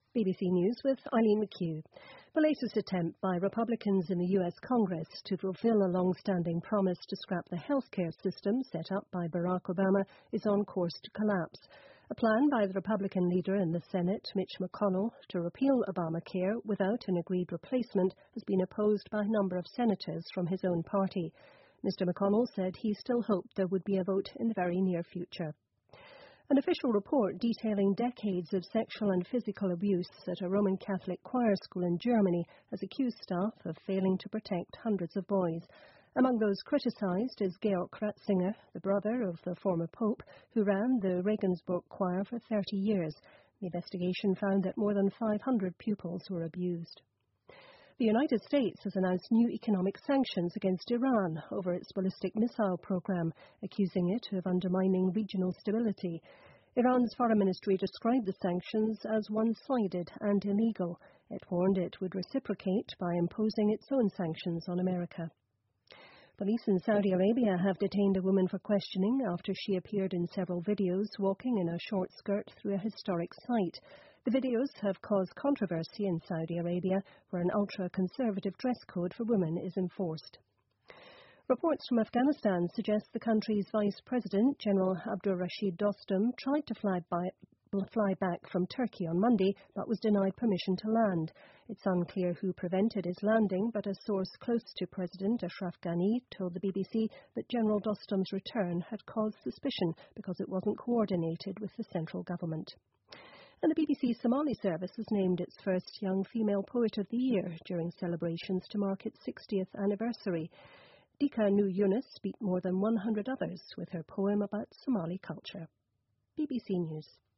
BBC News with Eileen McHugh. The latest attempt by Republicans in the US Congress to fulfill a long-standing promise to scrap the healthcare system set up by Barack Obama is on course to collapse. A plan by the Republican leader in the Senate, Mitch McConnell, to repeal Obamacare without an agreed replacement has been opposed by a number of senators from his own party. Mr. McConnell said he still hoped there would be a vote in the very near future. An official report detailing decades of sexual and physical abuse at a Roman Catholic choir school in Germany has accused staff of failing to protect hundreds of boys. Among those criticised is Georg Ratzinger, the brother of the former Pope, who ran the Regensburg choir for 30 years. The investigation found that more than 500 pupils were abused. The United States has announced new economic sanctions against Iran over its ballistic missile program, accusing it of undermining regional stability. Iran's foreign ministry described the sanctions as one-sided and illegal. It warned it would reciprocate by imposing its own sanctions on America. Police in Saudi Arabia have detained a woman for questioning after she appeared in several videos walking in a short skirt through a historic site. The videos have caused controversy in Saudi Arabia, where an ultra-conservative dress code for women is enforced. Reports from Afghanistan suggest the country's Vice President, General Abdur Rashid Dostum, tried to fly back from Turkey on Monday, but was denied permission to land. It's unclear who prevented his landing, but a source close to President Ashraf Ghani told the BBC that General Dostum's return had caused suspicion because it wasn't coordinated with the central government. And the BBC Somali service has named its first young female poet of the year during celebrations to mark its 60th anniversary. Dika Nu Yunus beat more than 100 others with her poem about Somali culture. BBC News.